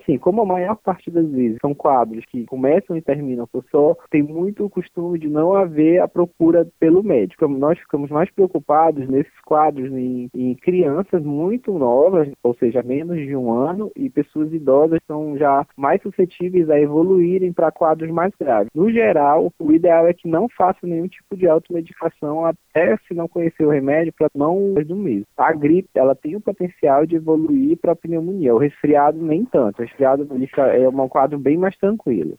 assim, como a maior parte das vezes são quadros que começam e terminam por só, tem muito o costume de não haver a procura pelo médico. Nós ficamos mais preocupados nesses quadros em crianças muito novas, ou seja, menos de 1 ano, e pessoas idosas são já mais suscetíveis a evoluírem para quadros mais graves. No geral, o ideal é que não faça nenhum tipo de automedicação até se não conhecer o remédio para não do mesmo. A gripe, ela tem o potencial de evoluir para a pneumonia. O resfriado nem tanto. O resfriado é um quadro bem mais tranquilo.